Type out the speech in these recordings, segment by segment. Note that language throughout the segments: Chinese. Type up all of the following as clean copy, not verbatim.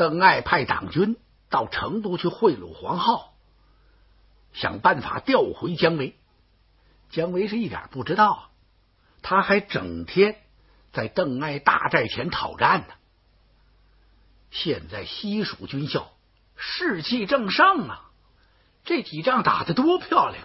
邓艾派党军到成都去贿赂黄浩，想办法调回姜维。姜维是一点不知道，他还整天在邓艾大寨前讨战呢。现在西蜀军校士气正盛啊，这几仗打得多漂亮！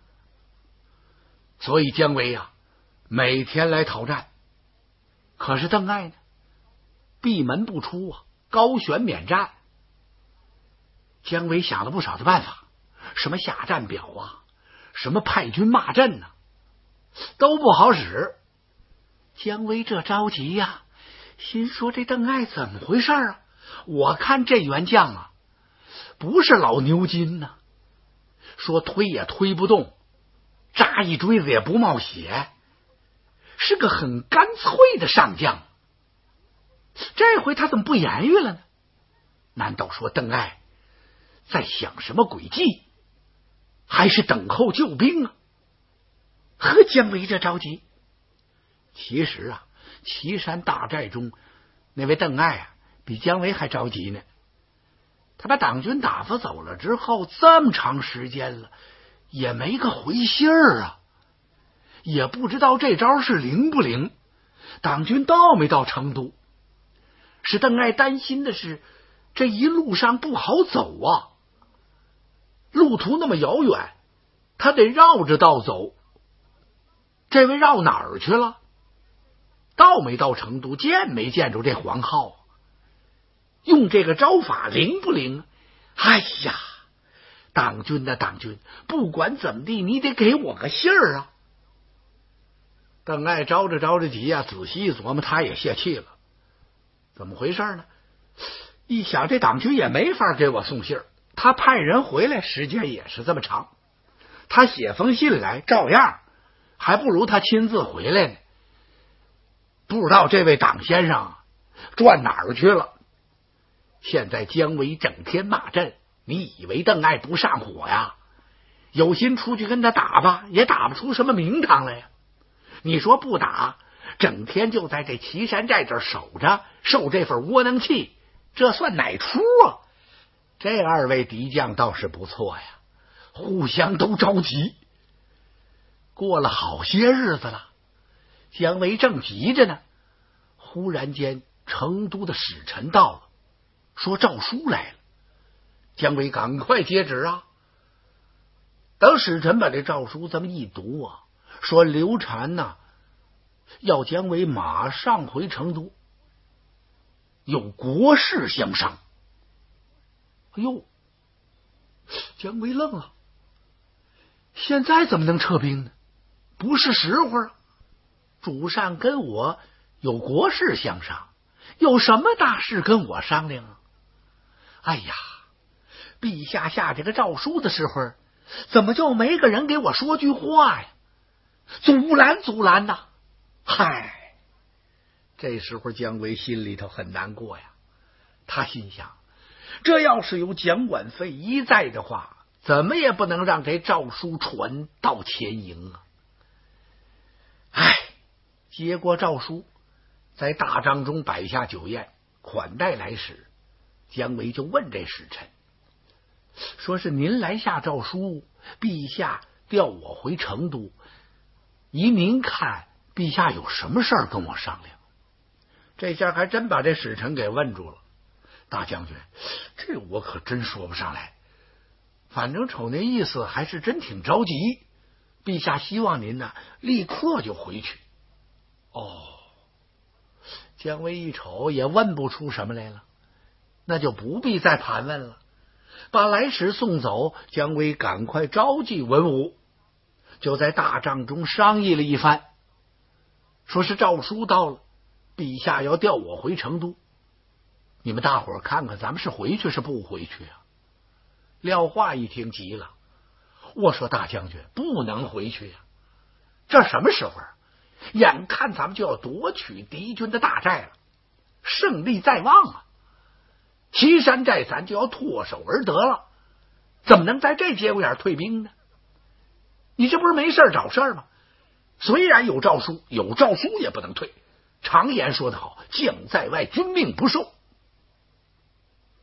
所以姜维啊，每天来讨战。可是邓艾呢，闭门不出啊，高悬免战。姜维想了不少的办法，什么下战表啊，什么派军骂阵呢，都不好使。姜维这着急呀，心说这邓艾怎么回事啊？我看这员将啊，不是老牛筋呢，说推也推不动，扎一锥子也不冒血，是个很干脆的上将。这回他怎么不言语了呢？难道说邓艾在想什么诡计，还是等候救兵啊？和姜维这着急。其实啊，岐山大寨中那位邓艾啊，比姜维还着急呢。他把党军打发走了之后，这么长时间了，也没个回信儿啊，也不知道这招是灵不灵，党军到没到成都。使邓艾担心的是，这一路上不好走啊，路途那么遥远，他得绕着道走。这位绕哪儿去了？到没到成都，见没见着这黄浩啊？用这个招法灵不灵？哎呀，党军的党军，不管怎么地，你得给我个信儿啊！邓艾着着急啊，仔细一琢磨，他也泄气了。怎么回事呢？一想这党军也没法给我送信儿，他派人回来时间也是这么长，他写封信来照样，还不如他亲自回来呢。不知道这位党先生转哪儿去了。现在姜维整天骂阵，你以为邓艾不上火呀？有心出去跟他打吧，也打不出什么名堂来呀。你说不打，整天就在这岐山寨这守着，受这份窝囊气，这算哪出啊？这二位敌将倒是不错呀，互相都着急。过了好些日子了，姜维正急着呢，忽然间成都的使臣到了，说诏书来了。姜维赶快接旨啊。等使臣把这诏书这么一读啊，说刘禅呐，要姜维马上回成都，有国事相商。哎呦，姜维愣了，现在怎么能撤兵呢？不是时候啊！主上跟我有国事相商，有什么大事跟我商量啊？哎呀，陛下下这个诏书的时候，怎么就没个人给我说句话呀？阻拦呐！嗨，这时候姜维心里头很难过呀。他心想，这要是有蒋管费一在的话，怎么也不能让这诏书传到前营啊。哎，接过诏书，在大帐中摆下酒宴，款待来使。姜维就问这使臣，说是您来下诏书，陛下调我回成都，依您看，陛下有什么事儿跟我商量？这下还真把这使臣给问住了。大将军，这我可真说不上来，反正瞅那意思还是真挺着急。陛下希望您呢立刻就回去。哦，姜维一瞅也问不出什么来了，那就不必再盘问了。把来使送走，姜维赶快召集文武，就在大帐中商议了一番，说是诏书到了，陛下要调我回成都，你们大伙儿看看，咱们是回去是不回去啊？廖化一听急了，我说大将军不能回去呀，这什么时候啊？眼看咱们就要夺取敌军的大寨了，胜利在望啊！岐山寨咱就要唾手而得了，怎么能在这节骨眼退兵呢？你这不是没事找事吗？虽然有诏书，有诏书也不能退。常言说得好，将在外，军命不受。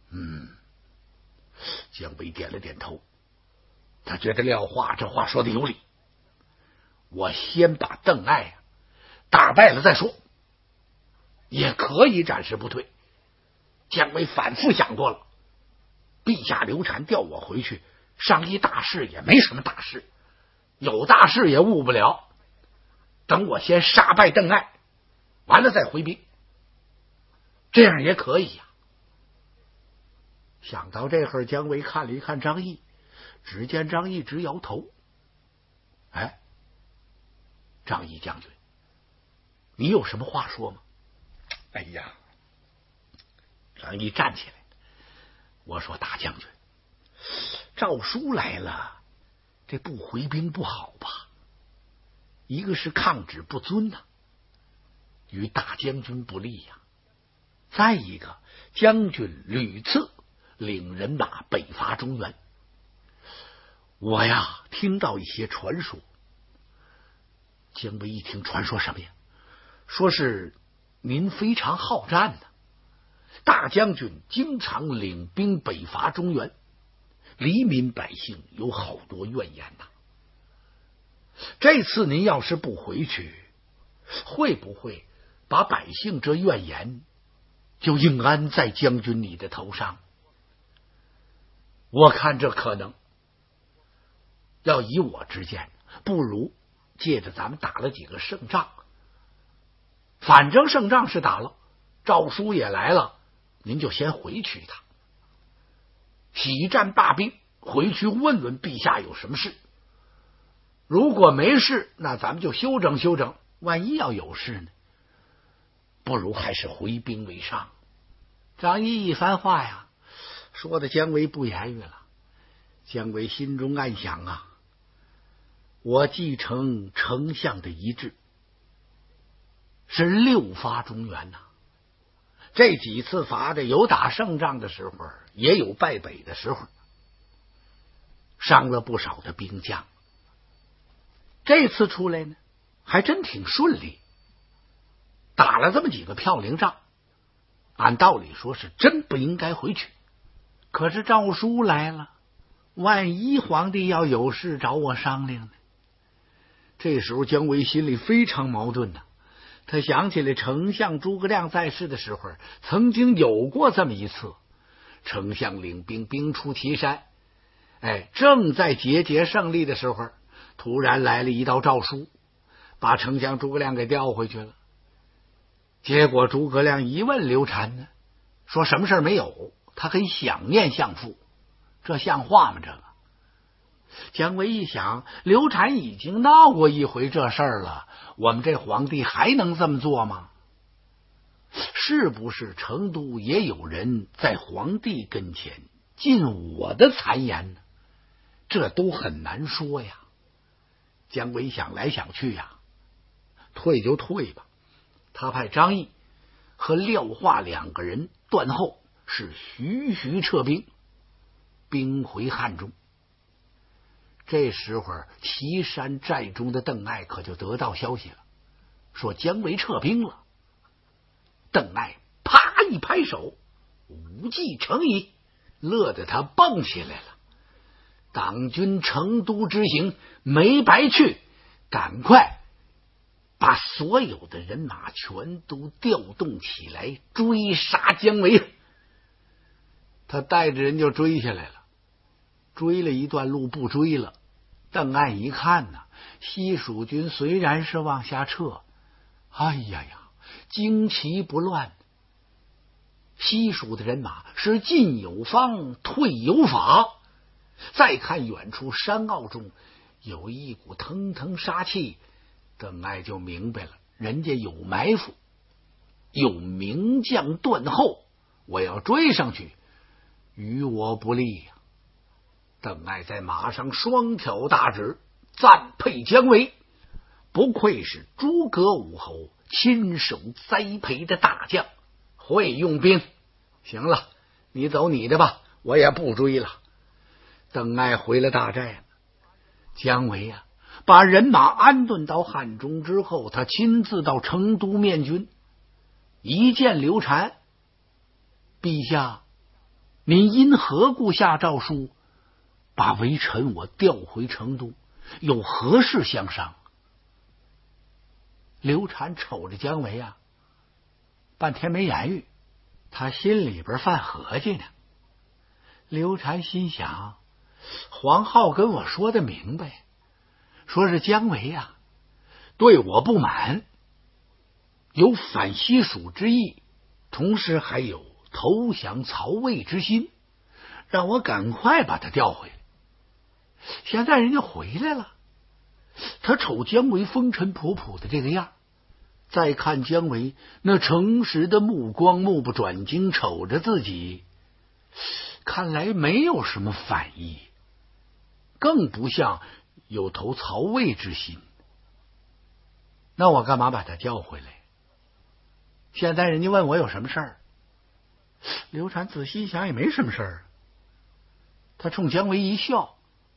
姜维点了点头，他觉得廖化这话说的有理，我先把邓艾打败了再说，也可以暂时不退。姜维反复想过了，陛下刘禅调我回去商议大事也没什么大事，有大事也误不了，等我先杀败邓艾，完了再回兵，这样也可以呀。想到这会儿，姜维看了一看张翼，只见张翼直摇头。哎，张翼将军，你有什么话说吗？哎呀，张翼站起来，我说大将军，赵书来了，这不回兵不好吧？一个是抗旨不遵呐，与大将军不利呀。再一个，将军屡次领人马北伐中原，我呀听到一些传说。姜维一听，传说什么呀？说是您非常好战呢，大将军经常领兵北伐中原，黎民百姓有好多怨言呐。这次您要是不回去，会不会把百姓这怨言就应安在将军你的头上？我看这可能。要以我之见，不如借着咱们打了几个胜仗，反正胜仗是打了，诏书也来了，您就先回去一趟，喜战罢兵，回去问问陛下有什么事。如果没事，那咱们就休整休整，万一要有事呢，不如还是回兵为上。张翼一番话呀，说的姜维不言语了。姜维心中暗想啊，我继承丞相的遗志，是6伐中原呐。这几次伐的，有打胜仗的时候，也有败北的时候，伤了不少的兵将。这次出来呢，还真挺顺利，打了这么几个飘零仗。按道理说是真不应该回去，可是诏书来了，万一皇帝要有事找我商量呢？这时候姜维心里非常矛盾呐。他想起来丞相诸葛亮在世的时候，曾经有过这么一次，丞相领兵兵出祁山，正在节胜利的时候，突然来了一道诏书，把丞相诸葛亮给调回去了。结果诸葛亮一问刘禅呢，说什么事没有，他很想念相父，这像话吗？这个姜维一想，刘禅已经闹过一回这事儿了，我们这皇帝还能这么做吗？是不是成都也有人在皇帝跟前进我的谗言呢？这都很难说呀。姜维想来想去呀，退就退吧。他派张翼和廖化2个人断后，是徐徐撤兵，兵回汉中。这时候祁山寨中的邓艾可就得到消息了，说姜维撤兵了。邓艾啪一拍手，无计成矣，乐得他蹦起来了。党军成都之行没白去，赶快把所有的人马全都调动起来，追杀姜维。他带着人就追下来了，追了一段路不追了。邓艾一看呢，西蜀军虽然是往下撤，哎呀呀，旌旗不乱，西蜀的人马是进有方，退有法。再看远处山坳中有一股腾腾杀气，邓艾就明白了，人家有埋伏，有名将断后，我要追上去，与我不利呀。邓艾在马上双挑大指，赞佩姜维，不愧是诸葛武侯亲手栽培的大将，会用兵。行了，你走你的吧，我也不追了。邓艾回了大寨了。姜维把人马安顿到汉中之后，他亲自到成都面军，一见刘禅，陛下， 您因何故下诏书，把微臣我调回成都？有何事相商？刘禅瞅着姜维啊，半天没言语，他心里边犯合计呢。刘禅心想，黄浩跟我说的明白，说是姜维啊对我不满，有反西蜀之意，同时还有投降曹魏之心，让我赶快把他调回来。现在人家回来了，他瞅姜维风尘仆仆的这个样，再看姜维那诚实的目光，目不转睛瞅着自己，看来没有什么反意，更不像有投曹魏之心。那我干嘛把他叫回来？现在人家问我有什么事儿，刘禅仔细想也没什么事儿。他冲姜维一笑，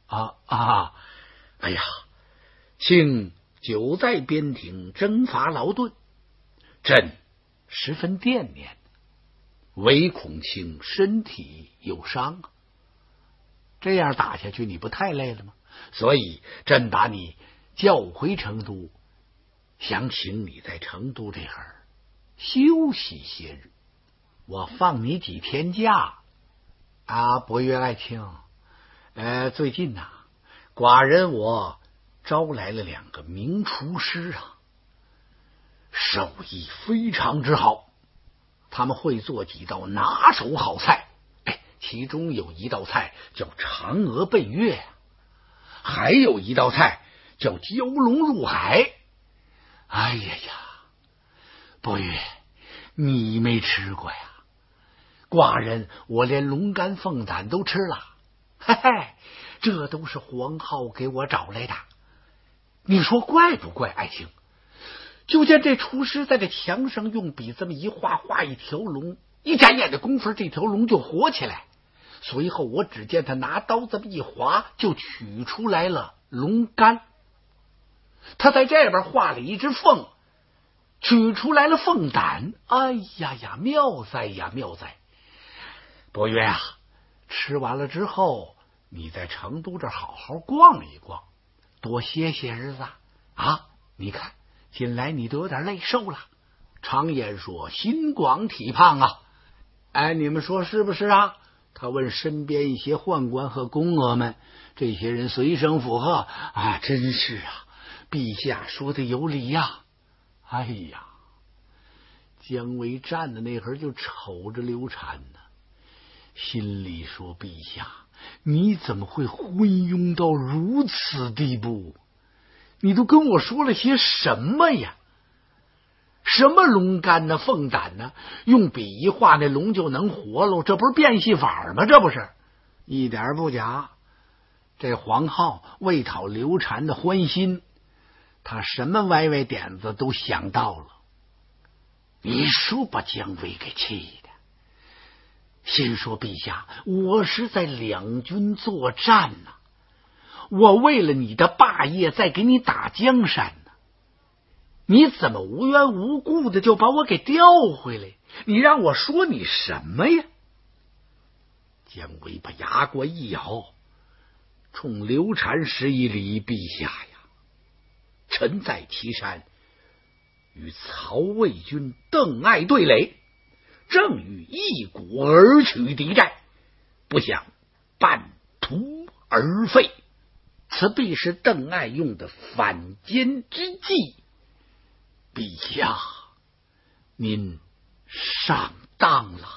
哎呀，卿久在边庭征伐劳顿，朕十分惦念，唯恐卿身体有伤啊。这样打下去你不太累了吗？所以朕把你叫回成都，想请你在成都这儿休息些日，我放你几天假啊。伯约爱卿，最近呐，寡人我招来了2个名厨师啊，手艺非常之好，他们会做几道拿手好菜，其中有一道菜叫嫦娥奔月，还有一道菜叫蛟龙入海。哎呀呀，伯约，你没吃过呀？寡人我连龙肝凤胆都吃了，嘿嘿，这都是黄浩给我找来的。你说怪不怪，爱卿？就见这厨师在这墙上用笔这么一画，画一条龙，一眨眼的功夫，这条龙就活起来。随后我只见他拿刀这么一划，就取出来了龙肝。他在这边画了一只凤，取出来了凤胆。哎呀呀，妙哉呀妙哉！伯约啊，吃完了之后，你在成都这好好逛一逛，多歇些日子啊！你看近来你都有点累瘦了，常言说心广体胖啊。你们说是不是啊？他问身边一些宦官和宫娥们，这些人随声附和啊，真是啊，陛下说的有理呀。哎呀，姜维站的那会儿就瞅着刘禅呢，心里说，陛下你怎么会昏庸到如此地步？你都跟我说了些什么呀？什么龙肝呢，凤胆呢？用笔一画，那龙就能活喽？这不是变戏法吗？这不是一点不假。这黄浩为讨刘禅的欢心，他什么歪歪点子都想到了。你说把姜维给气的，心说陛下，我是在两军作战呢，我为了你的霸业在给你打江山呢，你怎么无缘无故的就把我给调回来？你让我说你什么呀？姜维把牙关一咬，冲刘禅施一礼，陛下呀，臣在岐山与曹魏军邓艾对垒，正欲一鼓而取敌寨，不想半途而废，此必是邓艾用的反间之计。陛下，您上当了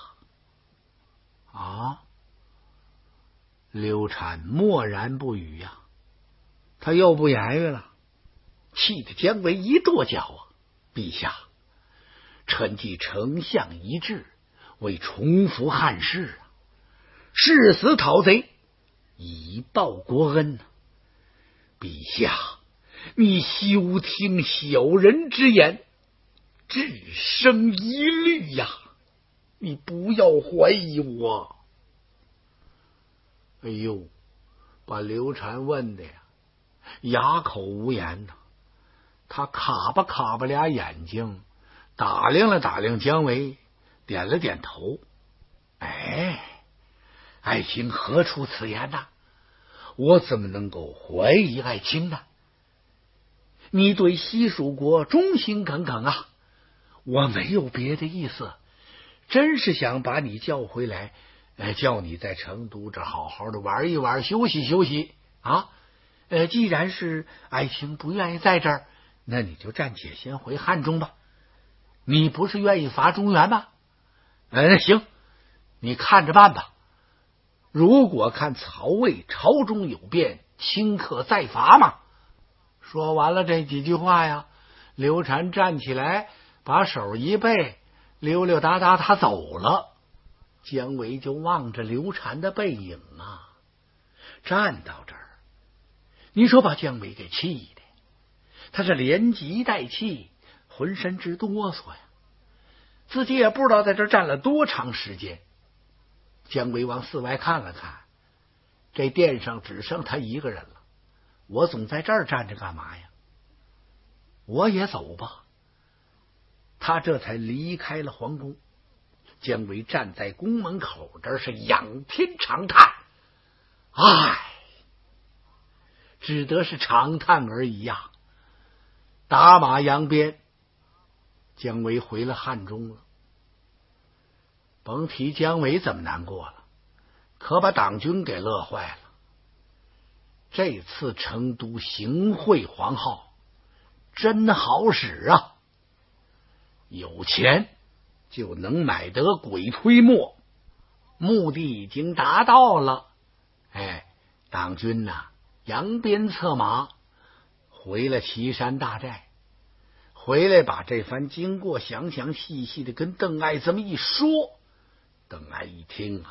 啊！刘禅默然不语呀，他又不言语了，气得姜维一跺脚啊！陛下，臣记丞相一志，为重复汉室啊，誓死讨贼，以报国恩。陛下，你休听小人之言，只生疑虑呀！你不要怀疑我。哎呦，把刘禅问的呀，哑口无言呐。他卡巴俩眼睛，打量了打量姜维，点了点头。 爱卿何出此言呐？我怎么能够怀疑爱卿呢？你对西蜀国忠心耿耿啊！我没有别的意思，真是想把你叫回来，叫你在成都这好好的玩一玩，休息休息啊。既然是爱卿不愿意在这儿，那你就暂且先回汉中吧。你不是愿意伐中原吗？行，你看着办吧。如果看曹魏朝中有变，顷刻再伐嘛。说完了这几句话呀，刘禅站起来，把手一背，溜溜达达他走了。姜维就望着刘禅的背影啊，站到这儿，你说把姜维给气的，他是连急带气，浑身直哆嗦呀，自己也不知道在这站了多长时间。姜维往四外看了看，这殿上只剩他一个人了，我总在这儿站着干嘛呀？我也走吧。他这才离开了皇宫。姜维站在宫门口这儿是仰天长叹，唉，只得是长叹而已呀。打马扬鞭，姜维回了汉中了。甭提姜维怎么难过了，可把党军给乐坏了。这次成都行贿黄皓真好使啊，有钱就能买得鬼推磨，目的已经达到了。党军扬鞭策马回了岐山大寨，回来把这番经过详详细细的跟邓艾这么一说。邓艾一听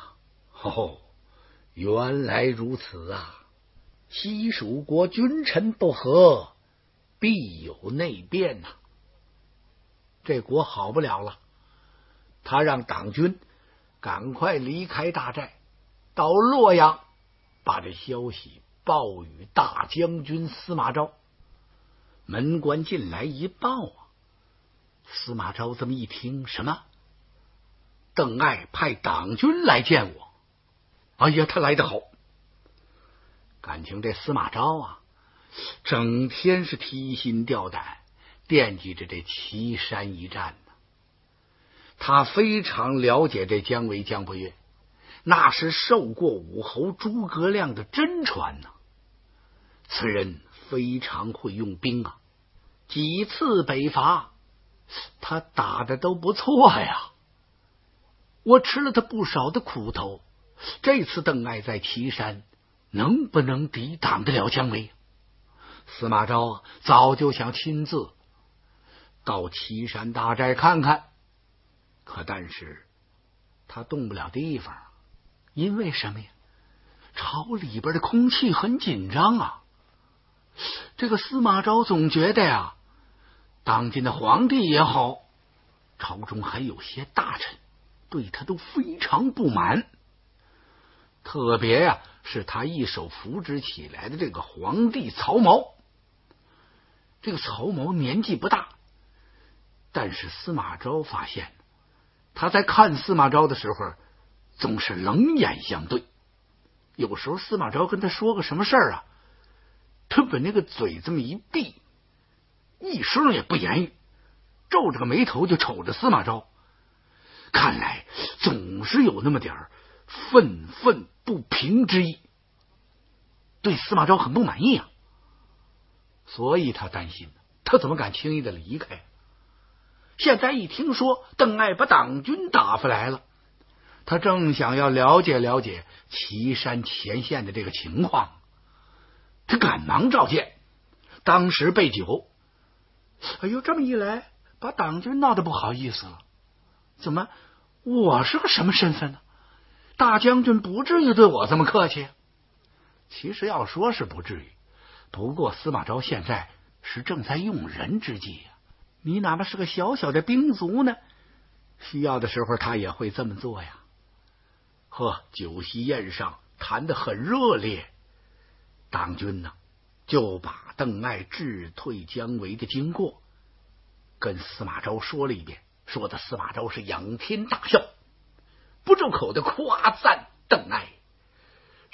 原来如此啊！西蜀国君臣不和，必有内变呐。这国好不了了。他让党军赶快离开大寨，到洛阳，把这消息报与大将军司马昭。门官进来一报啊，司马昭这么一听，什么？邓艾派党军来见我。哎呀，他来得好。感情这司马昭啊，整天是提心吊胆，惦记着这岐山一战呢。他非常了解这姜维姜伯约，那是受过武侯诸葛亮的真传呢。此人非常会用兵啊，几次北伐他打的都不错呀。我吃了他不少的苦头，这次邓艾在岐山能不能抵挡得了姜维？司马昭早就想亲自到岐山大寨看看，但是他动不了地方，因为什么呀？朝里边的空气很紧张啊。这个司马昭总觉得呀，当今的皇帝也好，朝中还有些大臣对他都非常不满，特别是他一手扶植起来的这个皇帝曹髦。这个曹髦年纪不大，但是司马昭发现他在看司马昭的时候总是冷眼相对，有时候司马昭跟他说个什么事儿他把那个嘴这么一闭，一声也不言语，皱着个眉头就瞅着司马昭，看来总是有那么点愤愤不平之意，对司马昭很不满意啊。所以他担心，他怎么敢轻易的离开？现在一听说邓艾把党军打发来了，他正想要了解了解岐山前线的这个情况，他赶忙召见，当时备酒。哎呦，这么一来把党军闹得不好意思了。怎么，我是个什么身份呢？大将军不至于对我这么客气。其实要说是不至于，不过司马昭现在是正在用人之际你哪怕是个小小的兵卒呢，需要的时候他也会这么做呀。酒席宴上谈得很热烈，党军就把邓艾智退姜维的经过跟司马昭说了一遍，说的司马昭是仰天大笑，不住口的夸赞邓艾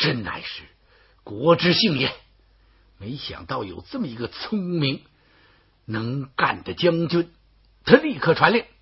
真乃是国之幸也。没想到有这么一个聪明能干的将军。他立刻传令，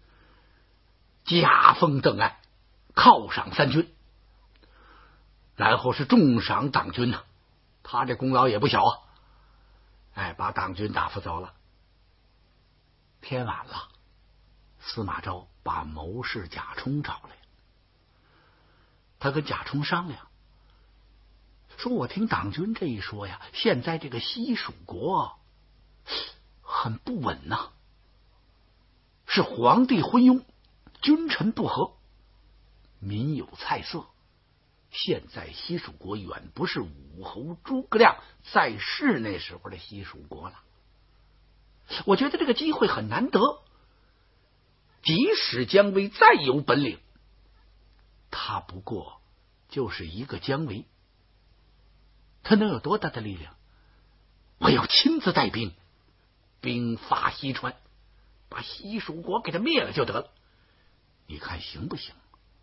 加封邓艾，犒赏3军，然后是重赏党军呐。他这功劳也不小啊。把党军打发走了。天晚了，司马昭把谋士贾充找来，他跟贾充商量，说我听党军这一说呀，现在这个西蜀国很不稳呐，是皇帝昏庸，君臣不和，民有菜色。现在西蜀国远不是武侯诸葛亮在世那时候的西蜀国了。我觉得这个机会很难得，即使姜维再有本领，他不过就是一个姜维，他能有多大的力量？我要亲自带兵，兵发西川，把西蜀国给他灭了就得了。你看行不行？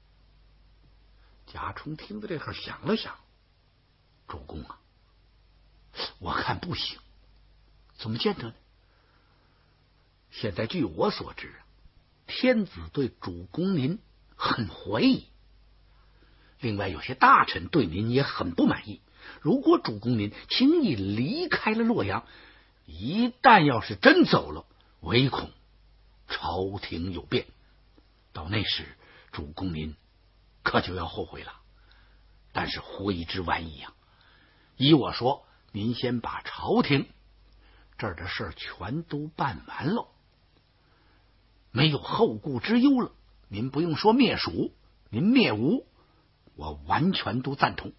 贾充听到这会儿想了想，主公啊，我看不行。怎么见得呢？现在据我所知，天子对主公您很怀疑，另外有些大臣对您也很不满意。如果主公您轻易离开了洛阳，一旦要是真走了，唯恐朝廷有变，到那时主公您可就要后悔了。但是悔之晚矣啊！依我说，您先把朝廷这儿的事全都办完了，没有后顾之忧了。您不用说灭蜀，您灭吴，我完全都赞同。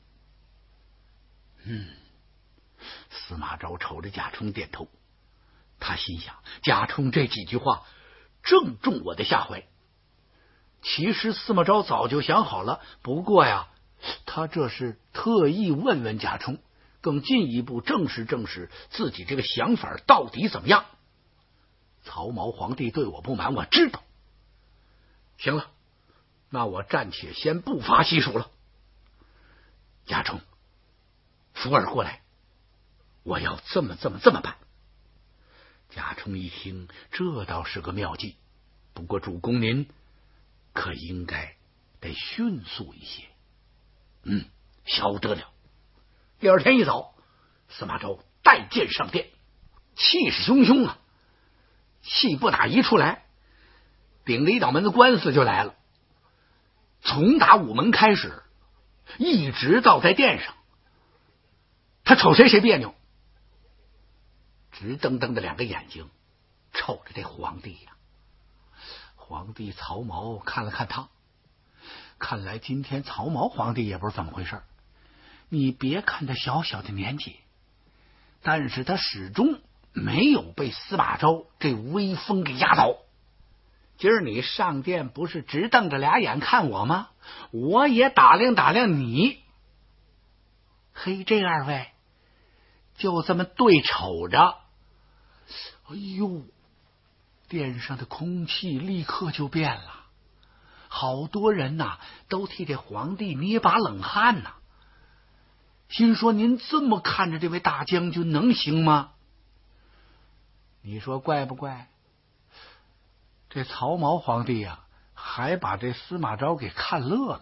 司马昭瞅着贾充点头，他心想，贾充这几句话正中我的下怀。其实司马昭早就想好了，不过呀，他这是特意问问贾充，更进一步证实自己这个想法到底怎么样。曹毛皇帝对我不满，我知道。行了，那我暂且先不发西蜀了。贾充，福儿过来，我要这么办。贾充一听，这倒是个妙计，不过主公您可应该得迅速一些。晓得了。第二天一早，司马昭带剑上殿，气势汹汹啊，气不打一处来，顶着一道门的官司就来了。从打午门开始，一直到在殿上，他瞅谁别扭，直瞪瞪的两个眼睛瞅着这皇帝呀。皇帝曹毛看了看他，看来今天曹毛皇帝也不是怎么回事。你别看他小小的年纪，但是他始终没有被司马昭这威风给压倒。今儿你上殿不是直瞪着俩眼看我吗？我也打量你。嘿，这二位就这么对瞅着，哎呦，殿上的空气立刻就变了，好多人呐都替这皇帝捏把冷汗呐，心说您这么看着这位大将军能行吗？你说怪不怪？这曹毛皇帝呀，还把这司马昭给看乐了。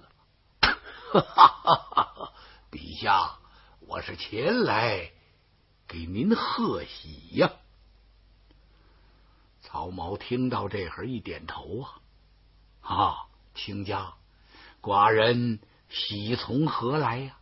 陛下，我是前来给您贺喜呀。曹毛听到这会儿一点头啊，卿家，寡人喜从何来呀？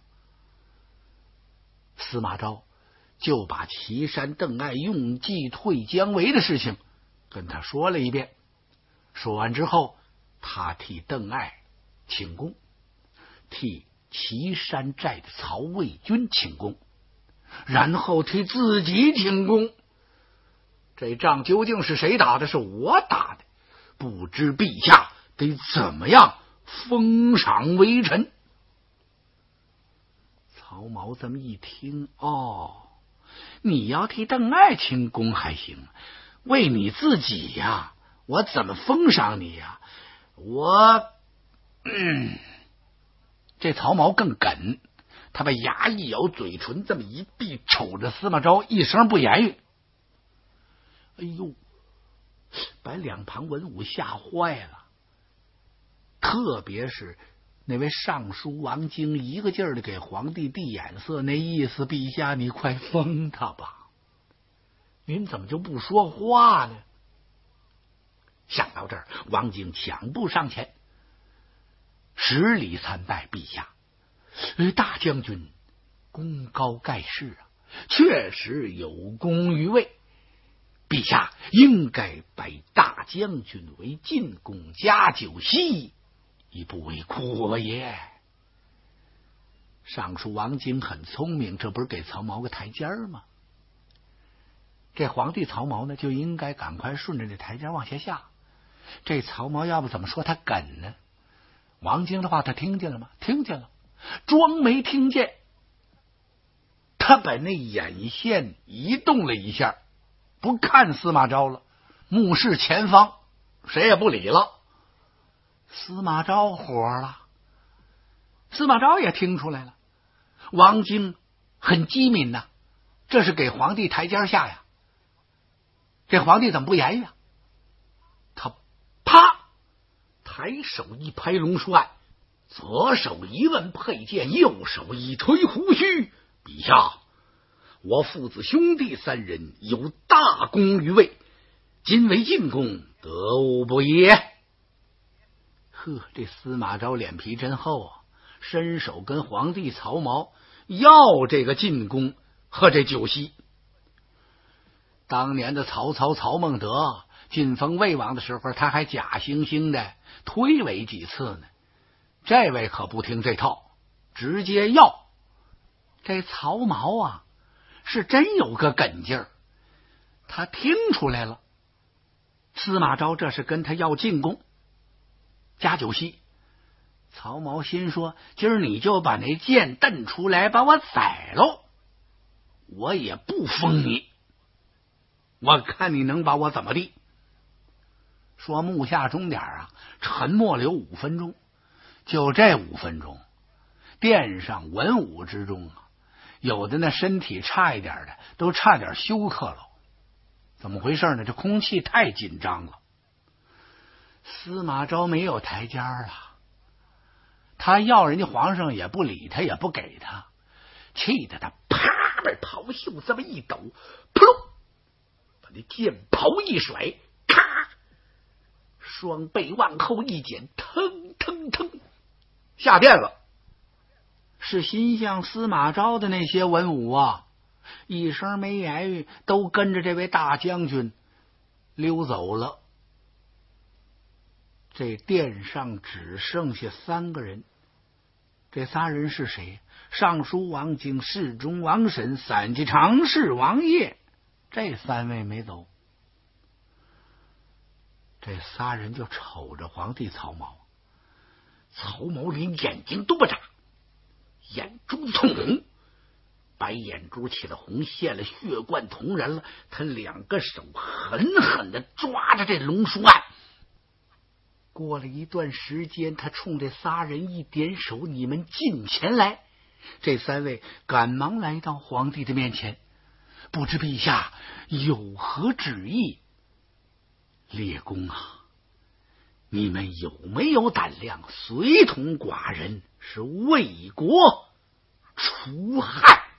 司马昭就把岐山邓艾用计退姜维的事情跟他说了一遍。说完之后，他替邓艾请功，替岐山寨的曹魏军请功，然后替自己请功。这仗究竟是谁打的？是我打的，不知陛下得怎么样封赏微臣。曹毛这么一听，你要替邓艾请功还行，为你自己呀，我怎么封赏你呀？这曹毛更梗， 他把牙一咬，嘴唇这么一闭，瞅着司马昭，一声不言语。哎呦，把两旁文武吓坏了，特别是那位尚书王经，一个劲儿的给皇帝递眼色，那意思，陛下你快封他吧，您怎么就不说话呢？想到这儿，王经抢步上前，10礼参拜陛下。大将军功高盖世啊，确实有功于魏，陛下应该拜大将军为进贡加酒席，已不为过也。尚书王经很聪明，这不是给曹髦个台阶吗？这皇帝曹髦呢，就应该赶快顺着这台阶往下下。这曹髦要不怎么说他梗呢？王经的话他听见了吗？听见了，装没听见。他把那眼线移动了一下，不看司马昭了，目视前方，谁也不理了。司马昭火了，司马昭也听出来了，王经很机敏呐，这是给皇帝台阶下呀。这皇帝怎么不言语啊？他啪抬手一拍龙书案，左手一问佩剑，右手一推胡须。陛下，我父子兄弟3人有大功于魏，今为进贡，得无不也？呵，这司马昭脸皮真厚啊，伸手跟皇帝曹髦要这个进宫和这酒席。当年的曹操曹孟德晋封魏王的时候，他还假惺惺的推诿几次呢。这位可不听这套，直接要。这曹髦啊，是真有个梗劲儿，他听出来了，司马昭这是跟他要进贡加酒席。曹髦心说，今儿你就把那剑瞪出来，把我宰喽，我也不封你，我看你能把我怎么地。说目下钟点啊，沉默了有5分钟，就这5分钟，殿上文武之中啊，有的那身体差一点的都差点休克了。怎么回事呢？这空气太紧张了。司马昭没有台阶了，他要人家皇上也不理他，也不给他，气得他啪把袍袖这么一抖，扑隆把那剑袍一甩，咔，双背往后一剪，腾腾腾下殿了。是心向司马昭的那些文武啊，一声没言语，都跟着这位大将军溜走了。这殿上只剩下3个人，这3人是谁？尚书王经、侍中王审、散骑常侍王业，这3位没走。这仨人就瞅着皇帝曹髦，曹髦连眼睛都不眨，眼珠通红，白眼珠起了红，现了血贯瞳仁了。他2个手狠狠的抓着这龙书案。过了一段时间，他冲这仨人一点手，你们近前来。这3位赶忙来到皇帝的面前，不知陛下有何旨意？列公啊，你们有没有胆量随同寡人是为国除害？